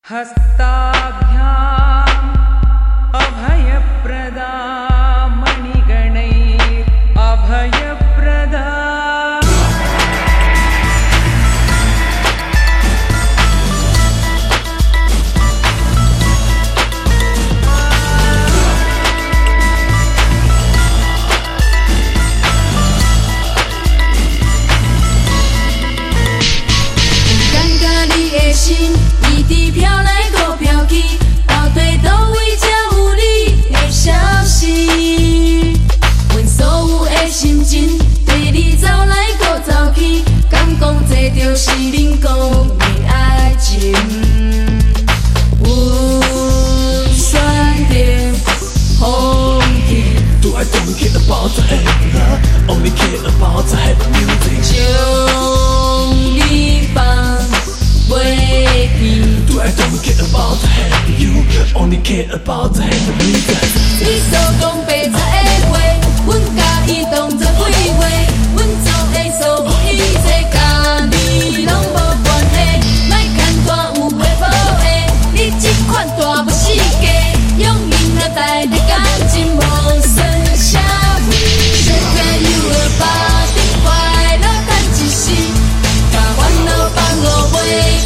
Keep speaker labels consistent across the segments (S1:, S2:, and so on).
S1: हस्ताभ्याम् अभयप्रदा मणिगणैः अभयप्रदा
S2: 心一直飘来搁飘去，到底倒位才有你的消息？阮所有的心情对你走来搁走去，敢讲这就是恁讲的爱情？阮选择放弃。
S3: Do I don't care about the happy love? Only care about the happy music.
S2: 将你放袂记。
S3: Do I don't care about the happy you? Only care about the happy music.
S2: 你所讲白贼的话，阮甲伊当作废话。阮做的所有一切，甲你拢无关系。莫牵拖有的无的，你这款大不死家，用因来代替感情无算啥物。Shake you a body， 快乐等一时，把烦恼放我袂记。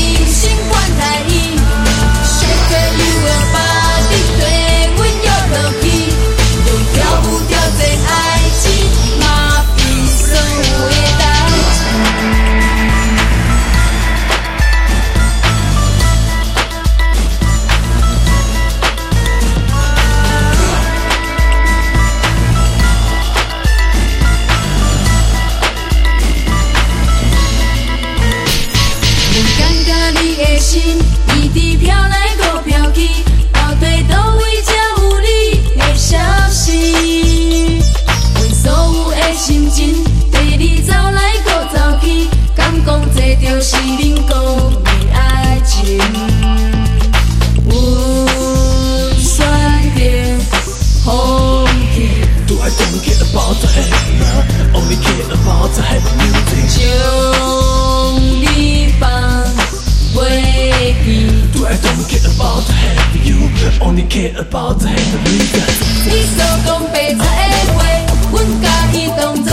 S2: 心一直飘来搁飘去，到底倒位才有你的消息？阮所有的心情对你走来搁走去，敢讲这就是恁讲的爱情？阮选择放弃。
S3: Do I don't care about the happy love? Only care about the happy music.
S2: 将你放袂记。
S3: Do I don't care about the happy you? Only care about the happy music.
S2: 你所讲白贼的话，阮甲伊当作